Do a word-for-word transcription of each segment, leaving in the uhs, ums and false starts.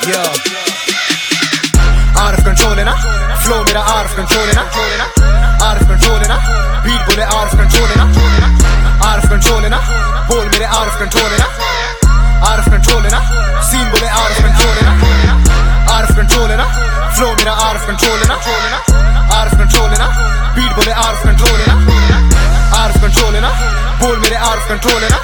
Yo, out of control है ना, flow मेरा out of control है ना, out of control है ना, beat बोले out of control है ना, out of control है ना, बोल मेरे out of control है ना, out of control है ना, scene बोले out of control है ना, out of control है ना, flow मेरा out of control है ना, out of control है ना, beat बोले out of control है ना, out of control है ना, बोल मेरे out of control है ना,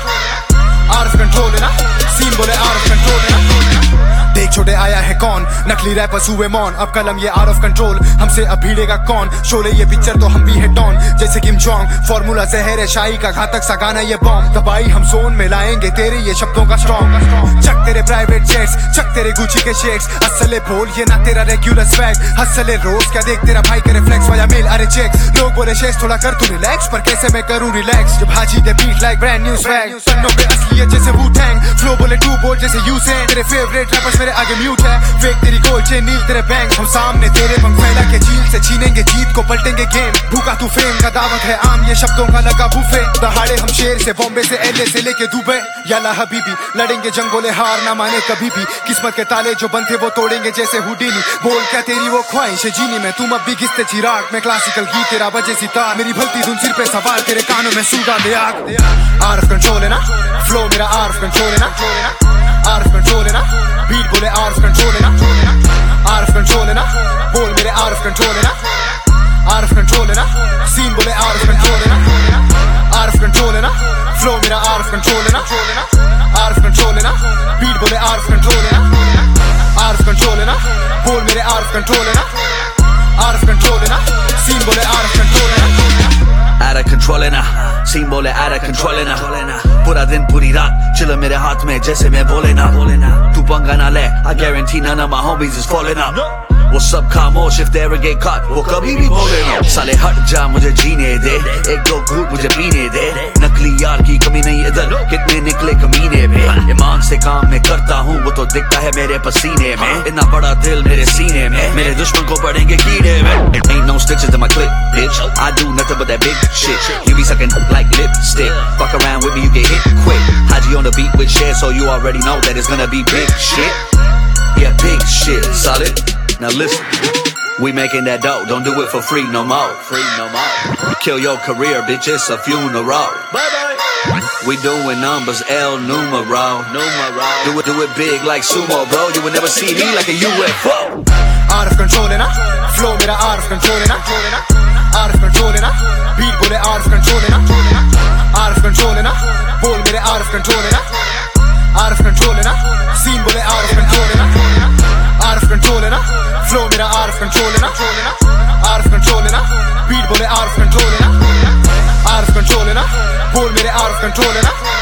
out of control है ना, scene बोले out of control है ना। देख छोटे आया है कौन, नकली रैपर्स हुए मौन, अब कलम ये आउट ऑफ कंट्रोल, हमसे अब भिड़ेगा कौन। शोले ये पिक्चर तो हम भी है डॉन, जैसे किम जोंग, फॉर्मूला जहर है शाही का, घातक सा गाना ये बॉम्ब। दबाई हम जोन में लाएंगे तेरे ये शब्दों का स्ट्रॉन्ग। चक तेरे प्राइवेट जेट्स, चक तेरे गुची के शेड्स, असले बोल ये ना तेरा रेगुलर स्वैग। हसले रोज क्या देख तेरा भाई के रिफ्लेक्स वाया मेल अरे चेक। लोग बोले शेष थोड़ा कर तू रिलैक्स, पर कैसे मैं करूं रिलैक्स जब हाजी दे beat like brand new swag. सन्नों पे असलियत जैसे वू टैंग, फ्लो बोले टू बोल जैसे यूसेन। तेरे फेवरेट रैपर्स मेरे आगे म्यूट है, फेक तेरी गोल चेन नील तेरे बैंक। हम सामने तेरे पंख फैला के झील से छीनेंगे जीत को, पलटेंगे गेम। भूखा तू फेम का दावत है आम, ये शब्दों का लगा बुफे। दहाड़े हम शेर से, बॉम्बे से, एलए से लेके दुबई। याला हबीबी लड़ेंगे जंग, बोले हार ना माने कभी भी। किस्मत के ताले जो बंद थे वो तोड़ेंगे जैसे हुडीनी। बोल क्या तेरी वो ख्वाहिश है जीनी में, तुम अब भी घिसते चिराग। मैं क्लासिकल गीत तेरा बजे सितार, मेरी भलती धुन सिर पे सवार, तेरे कानों में सूगा दे आग। आउट ऑफ कंट्रोल है ना, फ्लो मेरा आउट ऑफ कंट्रोल है ना, आउट ऑफ कंट्रोल है ना, बीट बोले आउट ऑफ कंट्रोल है ना, आउट ऑफ कंट्रोल है ना, बोल मेरे आउट ऑफ कंट्रोल है ना, आउट ऑफ कंट्रोल है ना, सीन बोले आउट ऑफ कंट्रोल है ना, आउट ऑफ कंट्रोल है ना, फ्लो मेरा आउट ऑफ कंट्रोल है ना, आउट ऑफ कंट्रोल है ना, बीट बोले आउट ऑफ कंट्रोल है ना, आउट ऑफ कंट्रोल है ना, बोल मेरे आउट ऑफ कंट्रोल है ना, आउट ऑफ कंट्रोल है ना, सीन बोले आउट ऑफ कंट्रोल है ना। Out of control है ना, सीन बोले out of control है ना। पूरा दिन पूरी रात चिल मेरे हाथ में जैसे मैं बोले ना। तू पंगा ना ले, I guarantee none of my homies is falling up। वो सब खामोश if they ever get caught, वो कभी भी बोले ना। साले हट जा मुझे जीने दे, एक दो घूट मुझे पीने दे। नकली यार की कमी नहीं इधर, कितने निकले कमीने में। ईमान से काम मैं करता हूँ, वो तो दिखता है मेरे पसीने में। इतना बड़ा दिल मेरे सीने में, मेरे दुश्मन को पड़ेंगे कीड़े में। Ain't no stitches in my clip, bitch, I do nothing but that big shit। You be sucking like lipstick, fuck around with me you get hit quick। Haji on the beat with shit, so you already know that it's gonna be big shit। Yeah, big shit, solid। Now listen, we making that dough, don't do it for free no more. Free no more. Kill your career, bitch, it's a funeral. Bye bye. We doing numbers, El numero. Numero. Do it, do it big like sumo, bro. You will never see me like a U F O. Out of control है ना, flow मेरा out of control है ना, out of control है ना, beat बोले out of control है ना, out of control है ना, बोल मेरे out of control है ना, out of control है ना, scene बोले out of control है ना, out of control है ना, flow मेरा out of control है ना, out of control है ना, beat बोले out of control है ना, out of control है ना, बोल मेरे out of control है ना।